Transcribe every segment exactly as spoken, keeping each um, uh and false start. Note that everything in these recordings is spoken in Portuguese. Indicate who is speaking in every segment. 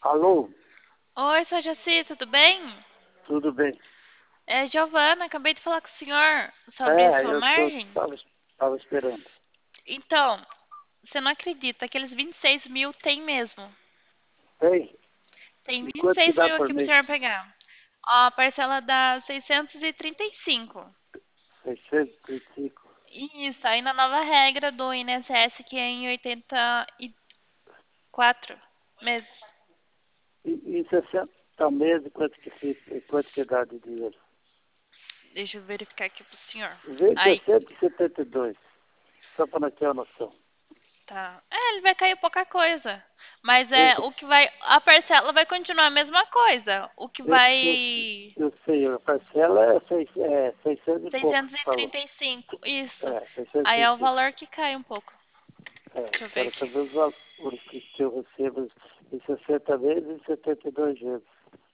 Speaker 1: Alô,
Speaker 2: Oi, sou a Jaci, tudo bem?
Speaker 1: tudo bem?
Speaker 2: É Giovana, acabei de falar com o senhor sobre
Speaker 1: É,
Speaker 2: sua
Speaker 1: eu tô,
Speaker 2: margem.
Speaker 1: tava, tava esperando.
Speaker 2: Então, você não acredita, aqueles vinte e seis mil tem mesmo.
Speaker 1: Tem?
Speaker 2: Tem
Speaker 1: E
Speaker 2: vinte e
Speaker 1: quanto que
Speaker 2: seis
Speaker 1: dá
Speaker 2: mil
Speaker 1: por
Speaker 2: aqui pro
Speaker 1: mês?
Speaker 2: senhor pegar. Ó, a parcela dá seiscentos e trinta e cinco.
Speaker 1: seiscentos e trinta e cinco.
Speaker 2: Isso, aí na nova regra do I N S S que é em oitenta e quatro meses.
Speaker 1: E, e sessenta meses, quanto que fica, quanto que dá de dinheiro?
Speaker 2: Deixa eu verificar aqui pro senhor.
Speaker 1: Vê que é
Speaker 2: Aí,
Speaker 1: cento e setenta e dois, só para nós ter uma noção.
Speaker 2: tá. É, ele vai cair pouca coisa. Mas
Speaker 1: Eu,
Speaker 2: é o que vai. A parcela vai continuar a mesma coisa. O que
Speaker 1: eu, eu,
Speaker 2: vai.
Speaker 1: eu sei, a parcela é, seis, é seiscentos e pouco,
Speaker 2: seiscentos
Speaker 1: você
Speaker 2: e
Speaker 1: falou.
Speaker 2: trinta e cinco. Isso.
Speaker 1: É, seiscentos
Speaker 2: Aí
Speaker 1: e
Speaker 2: é o
Speaker 1: trinta e cinco.
Speaker 2: valor que cai um pouco.
Speaker 1: É,
Speaker 2: Deixa eu ver
Speaker 1: quero
Speaker 2: aqui.
Speaker 1: saber os valores que eu recebo em sessenta meses e setenta e dois vezes.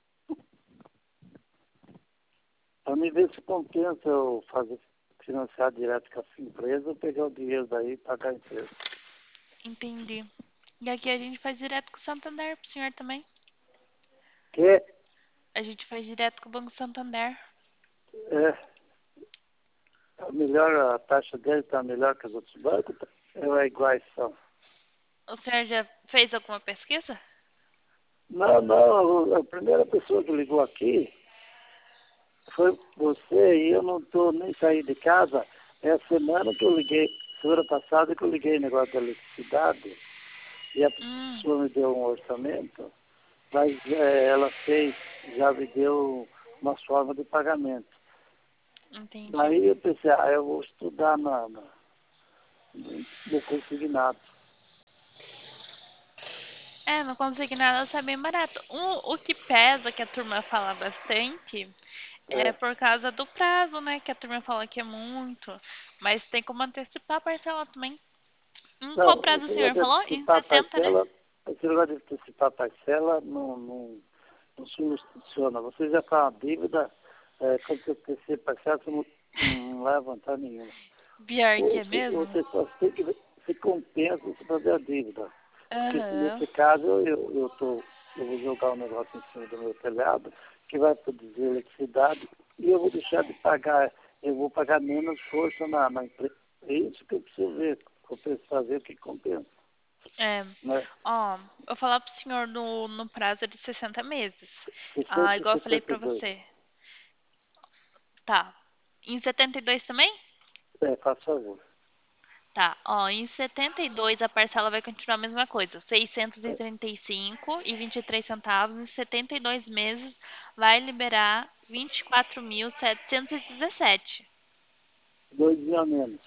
Speaker 1: Para me ver se compensa eu fazer financiar direto com a empresa ou pegar o dinheiro daí e pagar a empresa.
Speaker 2: Entendi. E aqui a gente faz direto com o Santander pro senhor também.
Speaker 1: Que
Speaker 2: A gente faz direto com o Banco Santander.
Speaker 1: é a melhor, a taxa dele está melhor que os outros bancos, tá? Ou é iguais são?
Speaker 2: O senhor já fez alguma pesquisa?
Speaker 1: Não, não, a primeira pessoa que ligou aqui foi você e eu não estou nem saí de casa. É a semana que eu liguei, semana passada que eu liguei o negócio da eletricidade e a
Speaker 2: Hum,
Speaker 1: pessoa me deu um orçamento, mas é, ela fez, já me deu uma forma de pagamento.
Speaker 2: entendi.
Speaker 1: Daí eu pensei, ah, eu vou estudar na, na, no consignado.
Speaker 2: É, no consignado sai bem barato. O, o que pesa, que a turma fala bastante, é
Speaker 1: É.
Speaker 2: por causa do prazo, né? Que a turma fala que é muito. Mas tem como antecipar a parcela também. Em qual
Speaker 1: Não,
Speaker 2: prazo
Speaker 1: esse
Speaker 2: o senhor
Speaker 1: negócio de
Speaker 2: falou? Em
Speaker 1: antecipar a
Speaker 2: sessenta, né?
Speaker 1: parcela, esse negócio de antecipar a parcela não, não, não funciona. Você já está uma dívida, é, quando você antecipa a parcela, você não, não vai levantar nenhuma.
Speaker 2: Pior que
Speaker 1: Ou
Speaker 2: é
Speaker 1: se-
Speaker 2: mesmo?
Speaker 1: você só tem que ver se compensa você fazer a dívida. Porque
Speaker 2: Aham.
Speaker 1: nesse caso eu, eu, tô, eu vou jogar um negócio em cima do meu telhado que vai produzir eletricidade e eu vou deixar de pagar, eu vou pagar menos força na, na empresa. É isso que eu preciso ver, compensa fazer o que compensa.
Speaker 2: É.
Speaker 1: Né?
Speaker 2: Ó, eu vou falar pro senhor no, no prazo de sessenta meses. Ah,
Speaker 1: seiscentos e
Speaker 2: igual eu falei
Speaker 1: setenta e
Speaker 2: pra
Speaker 1: dois.
Speaker 2: você. Tá. Em setenta e dois também?
Speaker 1: É, faz favor.
Speaker 2: Tá, ó, em setenta e dois a parcela vai continuar a mesma coisa, seiscentos e
Speaker 1: É,
Speaker 2: trinta e cinco e vinte e três centavos, em setenta e dois meses vai liberar vinte e quatro mil setecentos e dezessete.
Speaker 1: dois mil a menos.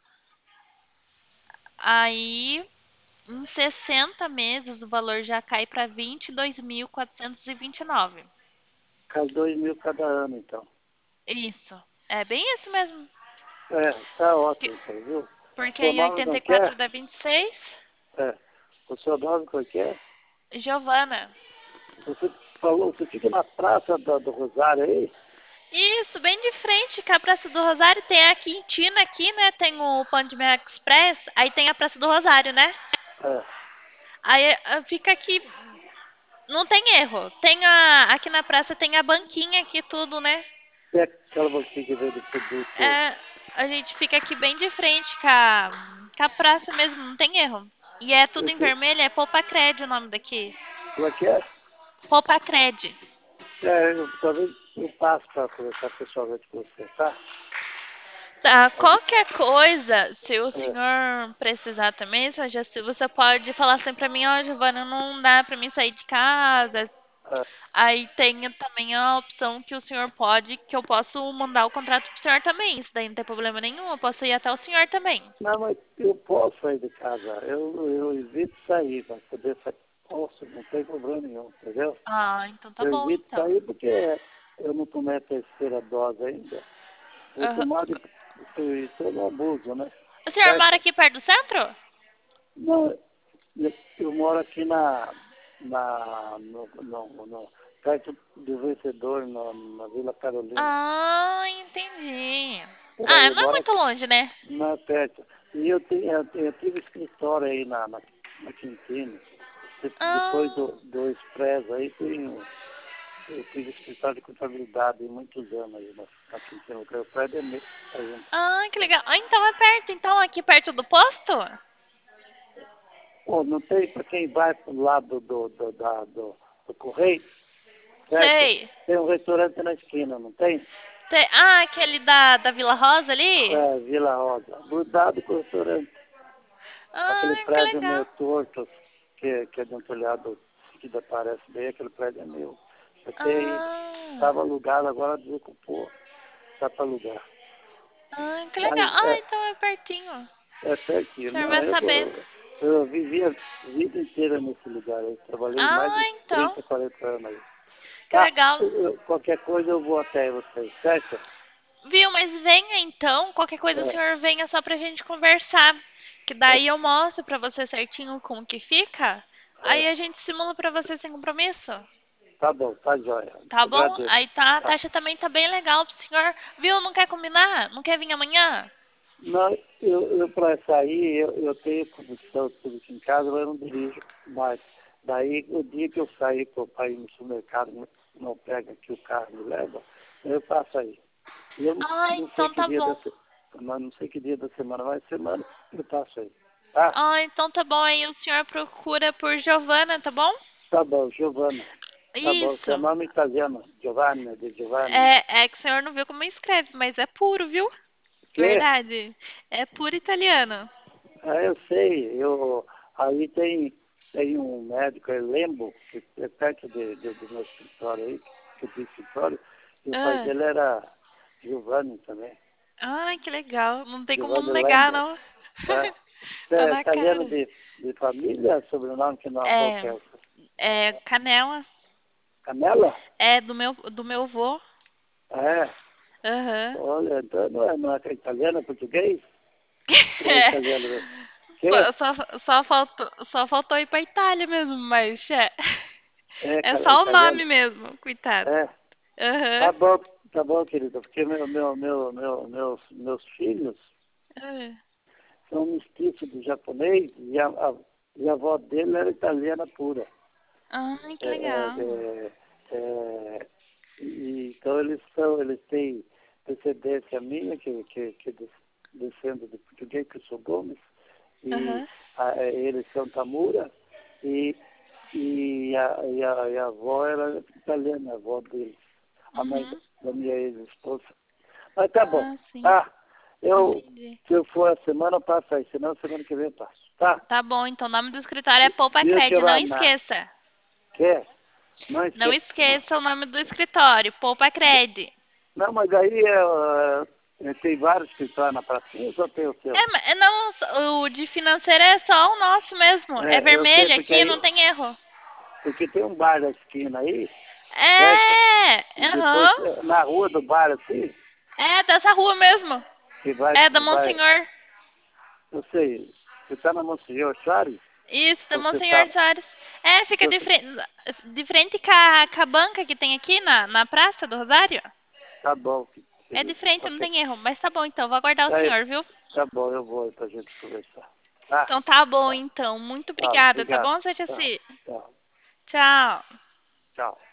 Speaker 2: Aí, em sessenta meses o valor já cai para vinte e dois mil quatrocentos e vinte e nove.
Speaker 1: Cai dois mil cada ano, então.
Speaker 2: Isso. É bem isso mesmo.
Speaker 1: É, tá
Speaker 2: Que-
Speaker 1: ótimo, então, viu?
Speaker 2: Porque
Speaker 1: Seu
Speaker 2: em
Speaker 1: nome
Speaker 2: oitenta
Speaker 1: não
Speaker 2: e quatro
Speaker 1: quer?
Speaker 2: dá vinte e seis.
Speaker 1: É. O seu nome qual que é?
Speaker 2: Giovana.
Speaker 1: Você falou, você fica na praça do, do Rosário aí?
Speaker 2: Isso, bem de frente com a Praça do Rosário. Tem a Quintina aqui, né? Tem o Pão de Mel Express. Aí tem a Praça do Rosário, né?
Speaker 1: É.
Speaker 2: Aí eh, fica aqui. Não tem erro. Tem a, aqui na praça tem a banquinha aqui, tudo, né?
Speaker 1: E aquela você que vende produto,
Speaker 2: É, a gente fica aqui bem de frente com a, com a praça mesmo, não tem erro. E é tudo em
Speaker 1: esse,
Speaker 2: vermelho, é Poupa Cred o nome daqui.
Speaker 1: como é que é?
Speaker 2: Poupa Cred.
Speaker 1: É, eu, talvez eu passo para conversar pessoalmente com você, tá?
Speaker 2: Tá,
Speaker 1: Aí,
Speaker 2: qualquer coisa, se o
Speaker 1: é,
Speaker 2: senhor precisar também, só já- se você pode falar sempre pra mim, ó, Giovana, não dá pra mim sair de casa.
Speaker 1: é.
Speaker 2: Aí tem também a opção que o senhor pode, que eu posso mandar o contrato pro senhor também. Isso daí não tem problema nenhum, eu posso ir até o senhor também.
Speaker 1: Não, mas eu posso sair de casa. Eu, eu evito sair, para poder sair. Posso, não tem problema nenhum, entendeu?
Speaker 2: Ah, então tá
Speaker 1: Eu
Speaker 2: bom
Speaker 1: evito
Speaker 2: então.
Speaker 1: sair porque eu não tomei a terceira dose ainda. Vou
Speaker 2: Aham.
Speaker 1: tomar de estou no abuso, né?
Speaker 2: O senhor mora
Speaker 1: Certo?
Speaker 2: aqui perto do centro?
Speaker 1: Não, eu, eu moro aqui na, na no, no, no, perto do vencedor, na, na Vila Carolina.
Speaker 2: Ah, entendi.
Speaker 1: É,
Speaker 2: Ah,
Speaker 1: eu
Speaker 2: não é
Speaker 1: moro
Speaker 2: muito
Speaker 1: aqui,
Speaker 2: longe, né?
Speaker 1: na perto. E eu, tenho, eu, tenho- eu tive escritório aí na, na, na Quintino. De-
Speaker 2: Ah,
Speaker 1: Depois do, do Express aí tem um- eu tive escritório de contabilidade há muitos anos aí, mas aqui em São Lucas, o prédio é meu. A gente,
Speaker 2: ah, que legal. Ah, então é perto, então, aqui perto do posto?
Speaker 1: pô, não tem para quem vai pro lado do, do, da, do, do correio, certo?
Speaker 2: Sei.
Speaker 1: Tem um restaurante na esquina, não tem?
Speaker 2: Sei. Ah, aquele da, da Vila Rosa ali?
Speaker 1: É, Vila Rosa. Grudado com o restaurante. Aquele
Speaker 2: Ah, que
Speaker 1: prédio meio
Speaker 2: legal.
Speaker 1: torto, que, que é de um telhado que aparece bem, aquele prédio é meu. Porque
Speaker 2: Ah,
Speaker 1: estava alugado, agora desocupou, está para alugar.
Speaker 2: ah, que legal.
Speaker 1: Mas
Speaker 2: Ah,
Speaker 1: é,
Speaker 2: então é pertinho.
Speaker 1: é
Speaker 2: O
Speaker 1: pertinho.
Speaker 2: senhor
Speaker 1: Não,
Speaker 2: vai
Speaker 1: eu,
Speaker 2: sabendo.
Speaker 1: eu, eu vivi a vida inteira nesse lugar. Eu trabalhei mais
Speaker 2: Ah,
Speaker 1: de
Speaker 2: então.
Speaker 1: trinta, quarenta anos aí.
Speaker 2: Que
Speaker 1: Tá,
Speaker 2: legal.
Speaker 1: eu- eu- qualquer coisa eu vou até vocês, certo?
Speaker 2: Viu, mas venha então. Qualquer coisa o
Speaker 1: É,
Speaker 2: senhor venha só pra gente conversar. Que
Speaker 1: é,
Speaker 2: daí eu mostro pra você certinho como que fica. Aí
Speaker 1: é,
Speaker 2: a gente simula pra você sem compromisso.
Speaker 1: tá bom, tá jóia.
Speaker 2: Tá bom?
Speaker 1: Agradeço.
Speaker 2: Aí tá, a
Speaker 1: Tá.
Speaker 2: taxa também tá bem legal pro senhor. Viu? Não quer combinar? Não quer vir amanhã?
Speaker 1: Não, eu, eu para sair, eu, eu tenho condição tudo aqui em casa, mas eu não dirijo mais. Daí, o dia que eu sair para ir no supermercado, não, não pega aqui o carro e me leva, eu passo aí. Eu não,
Speaker 2: Ah,
Speaker 1: não sei
Speaker 2: então
Speaker 1: que
Speaker 2: tá
Speaker 1: dia da
Speaker 2: bom.
Speaker 1: se- mas não sei que dia da semana, mas semana eu passo aí. Tá?
Speaker 2: Ah, então tá bom. Aí o senhor procura por Giovana, tá bom?
Speaker 1: Tá bom, Giovana. Tá bom, seu
Speaker 2: Isso.
Speaker 1: nome é italiano, Giovanni, de Giovanni.
Speaker 2: É, é que o senhor não viu como escreve, mas é puro, viu?
Speaker 1: Que?
Speaker 2: Verdade. É puro italiano.
Speaker 1: Ah, eu sei, eu, aí tem, tem um médico, é Lembo, que é perto de, de- do meu escritório aí, que eu tenho escritório, e o pai
Speaker 2: Ah,
Speaker 1: dele era Giovanni também,
Speaker 2: ai, que legal. Não tem como
Speaker 1: Giovanni
Speaker 2: não negar,
Speaker 1: Lembo.
Speaker 2: não.
Speaker 1: É. Você
Speaker 2: Tá
Speaker 1: é
Speaker 2: na
Speaker 1: italiano
Speaker 2: cara.
Speaker 1: de, de família, sobrenome que não qual
Speaker 2: É,
Speaker 1: que é?
Speaker 2: é canela.
Speaker 1: Canela?
Speaker 2: É do meu, do meu avô.
Speaker 1: Ah, é,
Speaker 2: Aham.
Speaker 1: olha, então não é, não é italiano, é português? Ou é
Speaker 2: É.
Speaker 1: italiano mesmo? Que?
Speaker 2: Só, só, só faltou, só faltou ir pra Itália mesmo, mas é,
Speaker 1: É,
Speaker 2: é
Speaker 1: ca- é
Speaker 2: só o nome
Speaker 1: italiano?
Speaker 2: mesmo, coitado.
Speaker 1: É. Tá
Speaker 2: Aham.
Speaker 1: bom, tá bom, querida, porque meu, meu, meu, meu, meus, meus filhos
Speaker 2: Ah,
Speaker 1: são mestiços do japonês e a, a, e a avó dele era italiana pura.
Speaker 2: ai, que
Speaker 1: É, é,
Speaker 2: legal.
Speaker 1: é, é, e, então eles são, eles têm descendência minha, que, que, que des- descendo de português, que eu sou Gomes, e
Speaker 2: Aham.
Speaker 1: a, é, eles são Tamura, e, e, a, e, a, e a avó era italiana, a avó deles, a mãe da
Speaker 2: Uhum.
Speaker 1: da minha ex-esposa. Mas tá bom,
Speaker 2: Ah, sim.
Speaker 1: tá? Eu,
Speaker 2: Entendi.
Speaker 1: se eu for a semana, eu passo aí, senão semana que vem eu passo, tá?
Speaker 2: Tá bom, então o nome do escritório é Poupa
Speaker 1: Viu,
Speaker 2: Cred, não
Speaker 1: Giovanna?
Speaker 2: esqueça.
Speaker 1: Quer? Não
Speaker 2: Não
Speaker 1: esqueça, não.
Speaker 2: esqueça o nome do escritório, Poupa Cred.
Speaker 1: Não, mas aí é, é, tem vários escritórios na pracinha, só tem o seu.
Speaker 2: É, mas não, o de financeiro é só o nosso mesmo. É
Speaker 1: É, eu sei,
Speaker 2: vermelho
Speaker 1: porque
Speaker 2: aqui, não
Speaker 1: aí,
Speaker 2: tem erro.
Speaker 1: porque tem um bar da esquina aí, certo?
Speaker 2: É,
Speaker 1: E depois,
Speaker 2: aham.
Speaker 1: eh, na rua do bar, assim,
Speaker 2: É dessa rua mesmo.
Speaker 1: que vai,
Speaker 2: É da
Speaker 1: vai,
Speaker 2: Monsenhor.
Speaker 1: eu sei, você tá na Monsenhor Soares?
Speaker 2: Isso, da
Speaker 1: Ou você
Speaker 2: Monsenhor
Speaker 1: tá,
Speaker 2: Soares. É, fica de
Speaker 1: você,
Speaker 2: frente, de frente com a, com a banca que tem aqui na, na Praça do Rosário.
Speaker 1: tá bom,
Speaker 2: É de
Speaker 1: querido.
Speaker 2: frente, não
Speaker 1: Ok.
Speaker 2: tem erro. Mas tá bom, então. Vou aguardar o
Speaker 1: Aí,
Speaker 2: senhor, viu?
Speaker 1: tá bom, eu vou aí pra gente conversar. Tá?
Speaker 2: Então tá bom,
Speaker 1: Tá,
Speaker 2: então. Muito
Speaker 1: tá,
Speaker 2: obrigada, tá
Speaker 1: obrigado.
Speaker 2: bom, Sete
Speaker 1: Tá,
Speaker 2: Jaci?
Speaker 1: tá,
Speaker 2: Tchau.
Speaker 1: tchau.